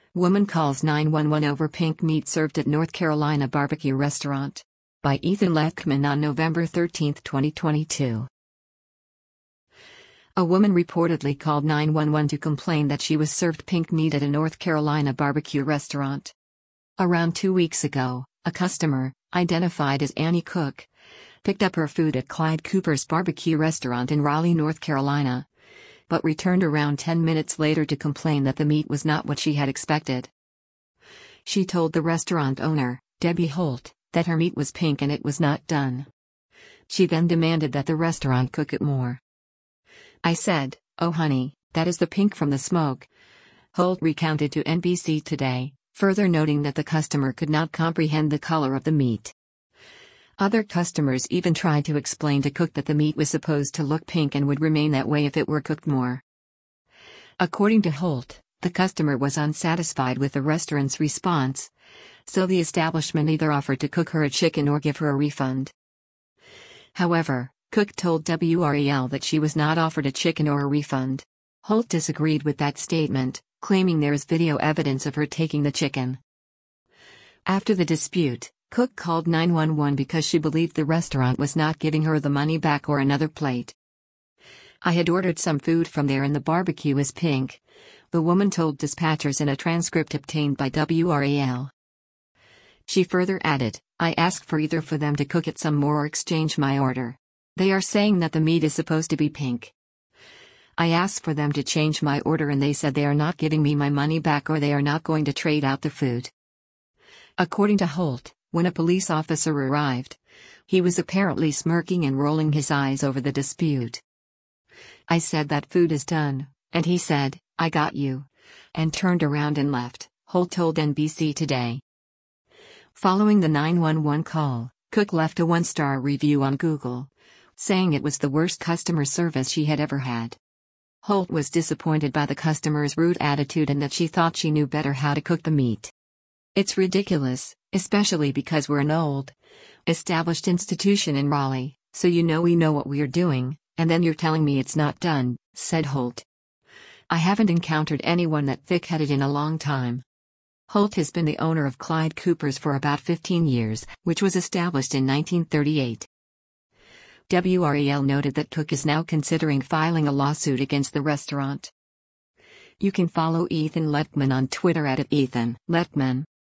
Woman calls 911 over pink meat served at North Carolina barbecue restaurant. By Ethan Lechman on November 13, 2022. A woman reportedly called 911 to complain that she was served pink meat at a North Carolina barbecue restaurant. Around 2 weeks ago, a customer, identified as Annie Cook, picked up her food at Clyde Cooper's barbecue restaurant in Raleigh, North Carolina, but returned around 10 minutes later to complain that the meat was not what she had expected. She told the restaurant owner, Debbie Holt, that her meat was pink and it was not done. She then demanded that the restaurant cook it more. "I said, oh honey, that is the pink from the smoke," Holt recounted to NBC Today, further noting that the customer could not comprehend the color of the meat. Other customers even tried to explain to Cook that the meat was supposed to look pink and would remain that way if it were cooked more. According to Holt, the customer was unsatisfied with the restaurant's response, so the establishment either offered to cook her a chicken or give her a refund. However, Cook told WRAL that she was not offered a chicken or a refund. Holt disagreed with that statement, claiming there is video evidence of her taking the chicken. After the dispute, Cook called 911 because she believed the restaurant was not giving her the money back or another plate. "I had ordered some food from there and the barbecue is pink," the woman told dispatchers in a transcript obtained by WRAL. She further added, "I asked for either for them to cook it some more or exchange my order. They are saying that the meat is supposed to be pink. I asked for them to change my order and they said they are not giving me my money back or they are not going to trade out the food." According to Holt, when a police officer arrived, he was apparently smirking and rolling his eyes over the dispute. "I said that food is done, and he said, 'I got you,' and turned around and left," Holt told NBC Today. Following the 911 call, Cook left a 1-star review on Google, saying it was the worst customer service she had ever had. Holt was disappointed by the customer's rude attitude and that she thought she knew better how to cook the meat. "It's ridiculous, especially because we're an old, established institution in Raleigh, so we know what we're doing, and then you're telling me it's not done," said Holt. "I haven't encountered anyone that thick-headed in a long time." Holt has been the owner of Clyde Cooper's for about 15 years, which was established in 1938. WRAL noted that Cook is now considering filing a lawsuit against the restaurant. You can follow Ethan Lechman on Twitter at @EthanLechman.